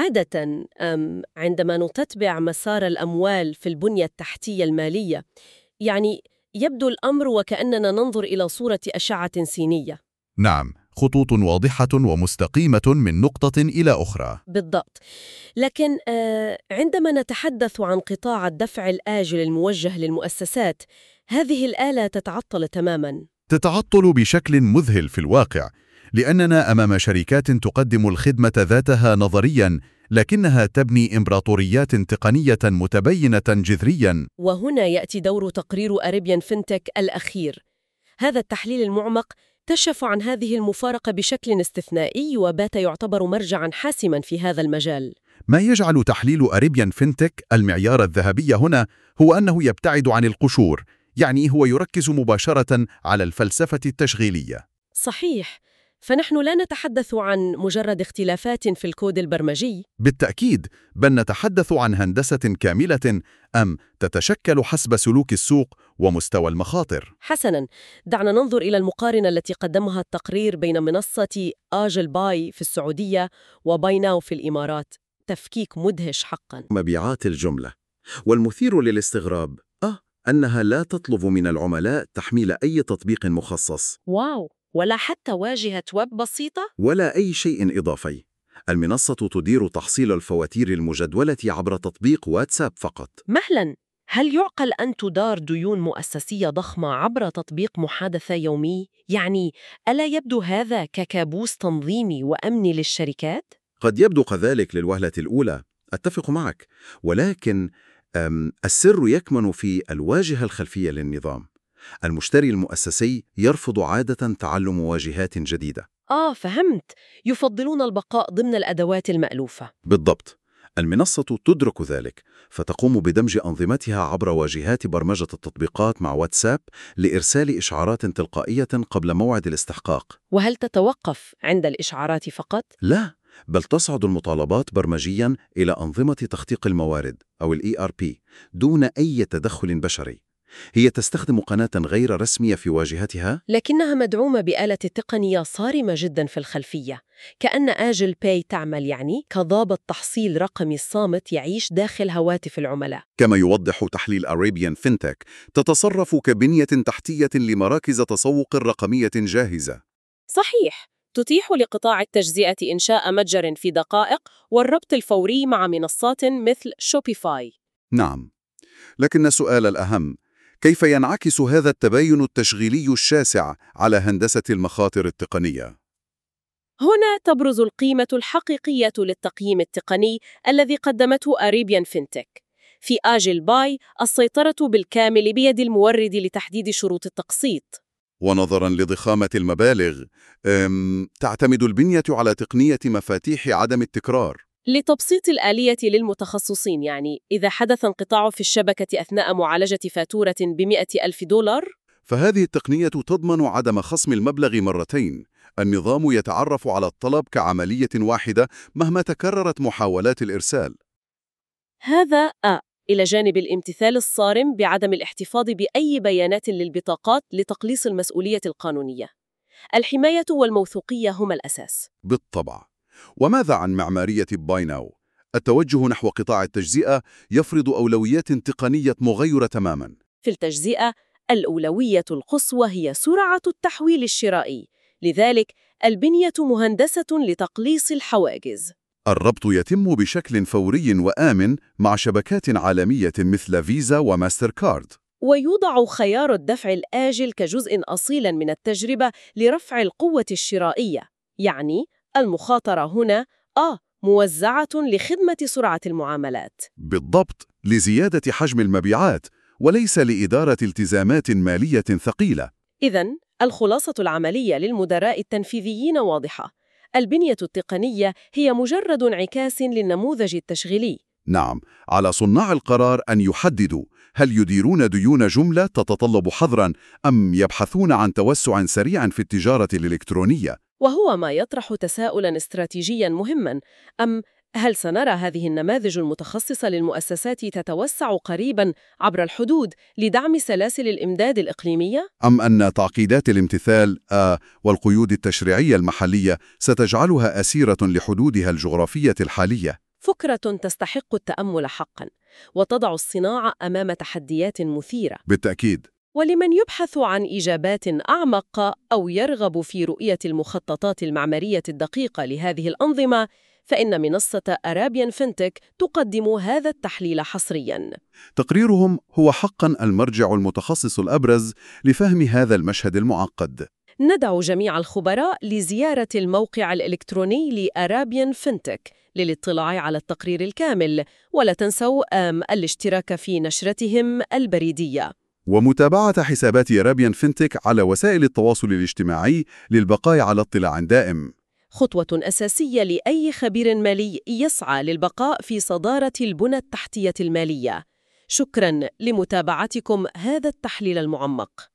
عادة عندما نتتبع مسار الأموال في البنية التحتية المالية، يعني يبدو الأمر وكأننا ننظر إلى صورة أشعة سينية. نعم، خطوط واضحة ومستقيمة من نقطة إلى أخرى. بالضبط. لكن عندما نتحدث عن قطاع الدفع الآجل الموجه للمؤسسات، هذه الآلة تتعطل تماماً. تتعطل بشكل مذهل في الواقع، لأننا أمام شركات تقدم الخدمة ذاتها نظرياً، لكنها تبني إمبراطوريات تقنية متبينة جذرياً. وهنا يأتي دور تقرير أريبيان فينتك الأخير. هذا التحليل المعمق كشف عن هذه المفارقة بشكل استثنائي وبات يعتبر مرجعاً حاسماً في هذا المجال. ما يجعل تحليل أريبيان فينتك المعيار الذهبي هنا هو أنه يبتعد عن القشور، يعني هو يركز مباشرة على الفلسفة التشغيلية. صحيح، فنحن لا نتحدث عن مجرد اختلافات في الكود البرمجي. بالتأكيد، بل نتحدث عن هندسة كاملة تتشكل حسب سلوك السوق ومستوى المخاطر. حسناً، دعنا ننظر إلى المقارنة التي قدمها التقرير بين منصة آجل باي في السعودية وباي ناو في الإمارات. تفكيك مدهش حقاً. مبيعات الجملة. والمثير للاستغراب أنها لا تطلب من العملاء تحميل أي تطبيق مخصص واو، ولا حتى واجهة ويب بسيطة؟ ولا أي شيء إضافي. المنصة تدير تحصيل الفواتير المجدولة عبر تطبيق واتساب فقط. مهلاً، هل يعقل أن تدار ديون مؤسسية ضخمة عبر تطبيق محادثة يومي؟ يعني ألا يبدو هذا ككابوس تنظيمي وأمني للشركات؟ قد يبدو كذلك للوهلة الأولى، أتفق معك، ولكن السر يكمن في الواجهة الخلفية للنظام. المشتري المؤسسي يرفض عادة تعلم واجهات جديدة. فهمت، يفضلون البقاء ضمن الأدوات المألوفة. بالضبط. المنصة تدرك ذلك، فتقوم بدمج أنظمتها عبر واجهات برمجة التطبيقات مع واتساب لإرسال إشعارات تلقائية قبل موعد الاستحقاق. وهل تتوقف عند الإشعارات فقط؟ لا، بل تصعد المطالبات برمجياً إلى أنظمة تخطيط الموارد أو ال ERP دون أي تدخل بشري. هي تستخدم قناة غير رسمية في واجهتها، لكنها مدعومة بآلة تقنية صارمة جدا في الخلفية، كأن آجل باي تعمل يعني كضابط تحصيل رقمي صامت يعيش داخل هواتف العملاء. كما يوضح تحليل أريبيان فينتك، تتصرف كبنية تحتية لمراكز تسوق رقمية جاهزة. صحيح، تتيح لقطاع التجزئة إنشاء متجر في دقائق والربط الفوري مع منصات مثل شوبيفاي. نعم، لكن السؤال الأهم، كيف ينعكس هذا التباين التشغيلي الشاسع على هندسة المخاطر التقنية؟ هنا تبرز القيمة الحقيقية للتقييم التقني الذي قدمته أريبيان فينتك. في آجل باي، السيطرة بالكامل بيد المورد لتحديد شروط التقسيط. ونظراً لضخامة المبالغ، تعتمد البنية على تقنية مفاتيح عدم التكرار. لتبسيط الآلية للمتخصصين، يعني إذا حدث انقطاع في الشبكة أثناء معالجة فاتورة ب$100,000، فهذه التقنية تضمن عدم خصم المبلغ مرتين. النظام يتعرف على الطلب كعملية واحدة مهما تكررت محاولات الإرسال. هذا إلى جانب الامتثال الصارم بعدم الاحتفاظ بأي بيانات للبطاقات لتقليص المسؤولية القانونية. الحماية والموثوقية هما الأساس. بالطبع. وماذا عن معمارية باي ناو؟ التوجه نحو قطاع التجزئة يفرض أولويات تقنية مغايرة تماماً. في التجزئة، الأولوية القصوى هي سرعة التحويل الشرائي، لذلك البنية مهندسة لتقليص الحواجز. الربط يتم بشكل فوري وآمن مع شبكات عالمية مثل فيزا وماستر كارد. ويوضع خيار الدفع الآجل كجزء أصيل من التجربة لرفع القوة الشرائية، يعني المخاطرة هنا موزعة لخدمة سرعة المعاملات. بالضبط، لزيادة حجم المبيعات وليس لإدارة التزامات مالية ثقيلة. إذن الخلاصة العملية للمدراء التنفيذيين واضحة: البنية التقنية هي مجرد انعكاس للنموذج التشغيلي. نعم، على صناع القرار أن يحددوا هل يديرون ديون جملة تتطلب حظراً أم يبحثون عن توسع سريع في التجارة الإلكترونية. وهو ما يطرح تساؤلاً استراتيجياً مهماً: هل سنرى هذه النماذج المتخصصة للمؤسسات تتوسع قريباً عبر الحدود لدعم سلاسل الإمداد الإقليمية؟ أم أن تعقيدات الامتثال والقيود التشريعية المحلية ستجعلها أسيرة لحدودها الجغرافية الحالية؟ فكرة تستحق التأمل حقاً، وتضع الصناعة أمام تحديات مثيرة. بالتأكيد. ولمن يبحث عن إجابات أعمق أو يرغب في رؤية المخططات المعمارية الدقيقة لهذه الأنظمة، فإن منصة أرابيان فينتك تقدم هذا التحليل حصرياً. تقريرهم هو حقاً المرجع المتخصص الأبرز لفهم هذا المشهد المعقد. ندعو جميع الخبراء لزيارة الموقع الإلكتروني لأرابيان فينتك للاطلاع على التقرير الكامل، ولا تنسوا الاشتراك في نشرتهم البريدية ومتابعة حسابات أرابيان فينتك على وسائل التواصل الاجتماعي للبقاء على اطلاع دائم. خطوة أساسية لأي خبير مالي يسعى للبقاء في صدارة البنى التحتية المالية. شكراً لمتابعتكم هذا التحليل المعمق.